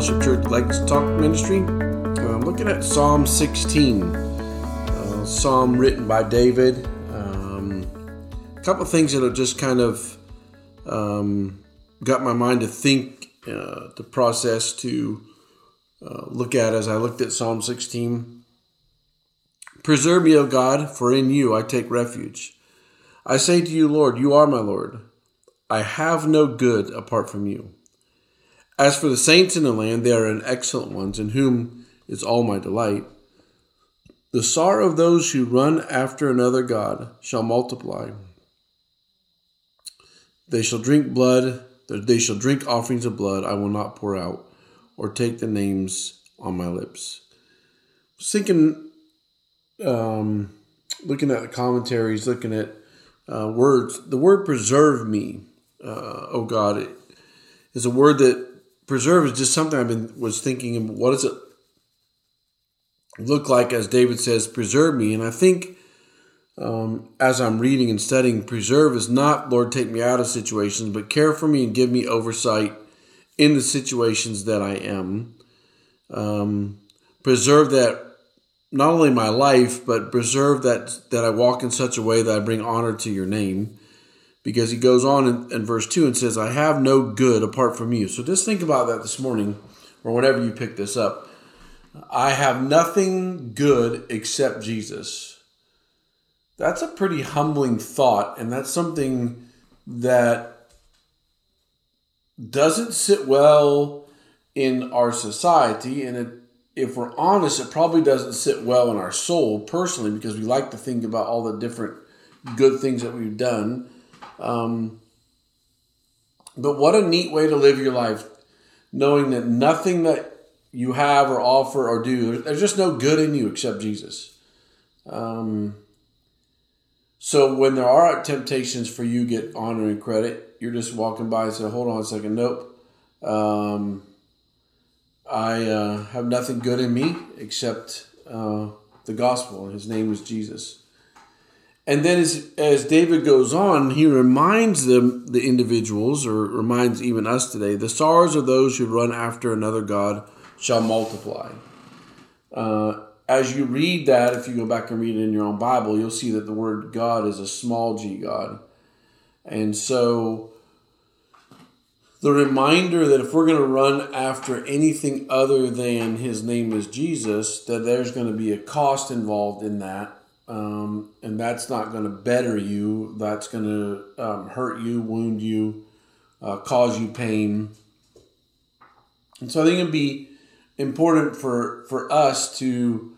Fellowship Church Let's Talk Ministry. I'm looking at Psalm 16, psalm written by David. A couple of things that have just kind of got my mind to think, to process, to look at as I looked at Psalm 16. Preserve me, O God, for in you I take refuge. I say to you, Lord, you are my Lord. I have no good apart from you. As for the saints in the land, they are excellent ones, in whom is all my delight. The sorrow of those who run after another god shall multiply. They shall drink blood, they shall drink offerings of blood I will not pour out, or take the names on my lips. I was thinking, looking at the commentaries, looking at words, the word preserve me, oh God, it is a word that preserve is just something was thinking, what does it look like, as David says, preserve me? And I think as I'm reading and studying, preserve is not, Lord, take me out of situations, but care for me and give me oversight in the situations that I am. Preserve that, not only my life, but preserve that I walk in such a way that I bring honor to your name. Because he goes on in verse 2 and says, I have no good apart from you. So just think about that this morning, or whenever you pick this up. I have nothing good except Jesus. That's a pretty humbling thought, and that's something that doesn't sit well in our society, and if we're honest, it probably doesn't sit well in our soul personally, because we like to think about all the different good things that we've done. But what a neat way to live your life, knowing that nothing that you have or offer or do, there's just no good in you except Jesus. So when there are temptations for you to get honor and credit, you're just walking by and say, hold on a second, nope. I have nothing good in me except the gospel, and his name is Jesus. And then as David goes on, he reminds them, the individuals, or reminds even us today, the sorrows of those who run after another god shall multiply. As you read that, if you go back and read it in your own Bible, you'll see that the word God is a small g God. And so the reminder that if we're going to run after anything other than his name is Jesus, that there's going to be a cost involved in that. And that's not going to better you. That's going to hurt you, wound you, cause you pain. And so I think it'd be important for us to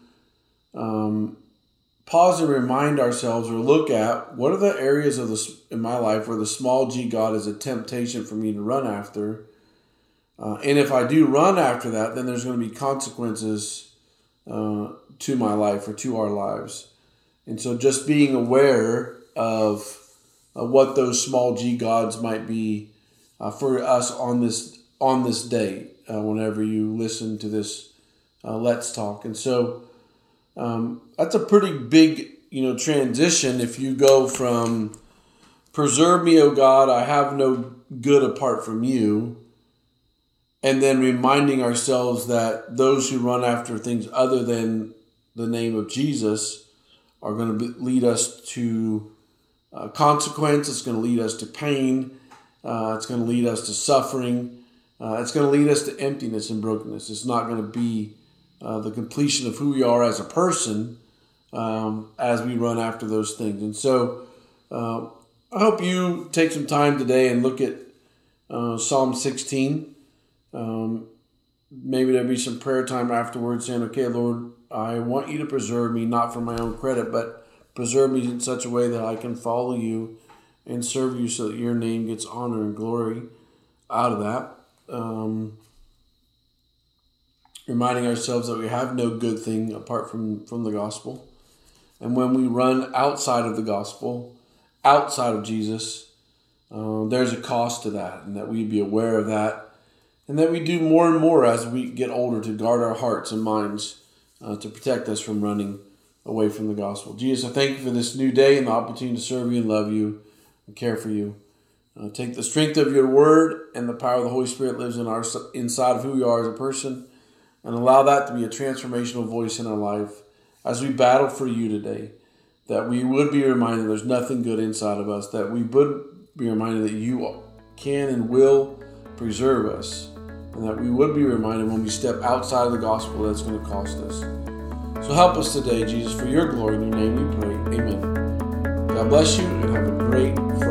pause and remind ourselves, or look at what are the areas of this in my life where the small g God is a temptation for me to run after. And if I do run after that, then there's going to be consequences to my life or to our lives. And so just being aware of what those small g gods might be for us on this day, whenever you listen to this Let's Talk. And so that's a pretty big transition if you go from preserve me, O God, I have no good apart from you, and then reminding ourselves that those who run after things other than the name of Jesus are going to lead us to consequence. It's going to lead us to pain. It's going to lead us to suffering. It's going to lead us to emptiness and brokenness. It's not going to be the completion of who we are as a person as we run after those things. And so I hope you take some time today and look at Psalm 16. Maybe there'll be some prayer time afterwards saying, okay, Lord, I want you to preserve me, not for my own credit, but preserve me in such a way that I can follow you and serve you so that your name gets honor and glory out of that. Reminding ourselves that we have no good thing apart from the gospel. And when we run outside of the gospel, outside of Jesus, there's a cost to that, and that we be aware of that. And that we do more and more as we get older to guard our hearts and minds to protect us from running away from the gospel. Jesus, I thank you for this new day and the opportunity to serve you and love you and care for you. Take the strength of your word and the power of the Holy Spirit lives inside of who we are as a person, and allow that to be a transformational voice in our life as we battle for you today. That we would be reminded there's nothing good inside of us. That we would be reminded that you can and will preserve us. And that we would be reminded when we step outside of the gospel that's going to cost us. So help us today, Jesus, for your glory. In your name we pray. Amen. God bless you and have a great Friday.